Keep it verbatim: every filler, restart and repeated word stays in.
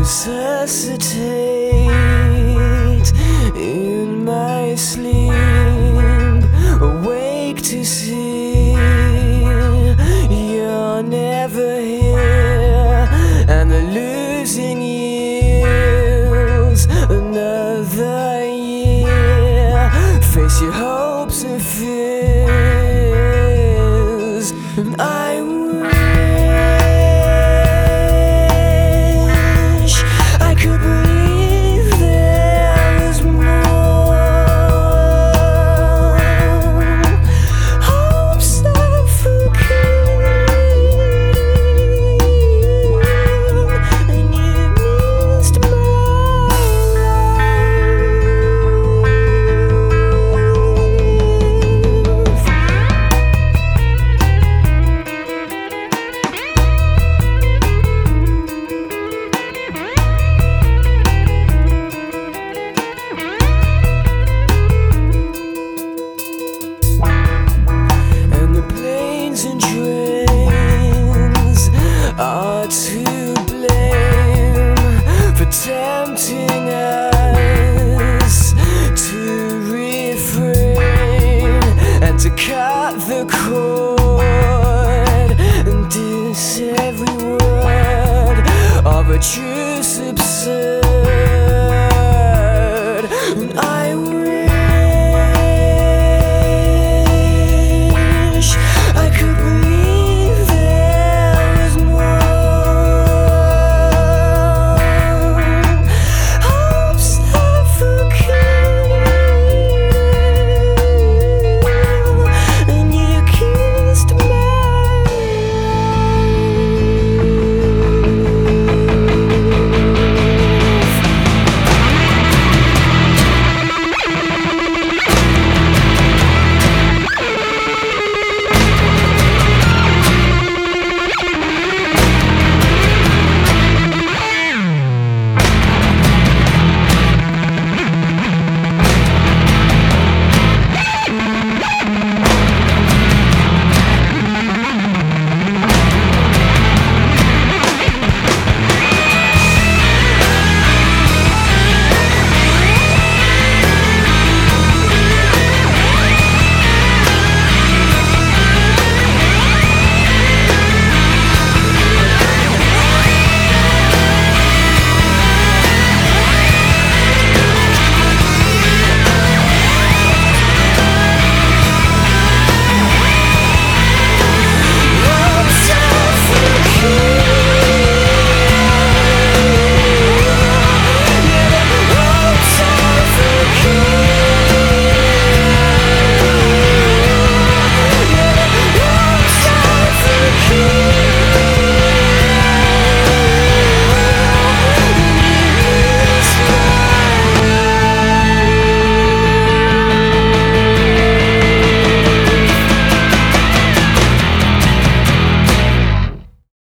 resuscitate in my sleep, awake to see you're never here, and the losing yields another year. Face your hopes and fears, and I wish I could believe there was more. Hope suffocating, and you missed my and trains are to blame for tempting us to refrain and to cut the cord and diss every word of a truth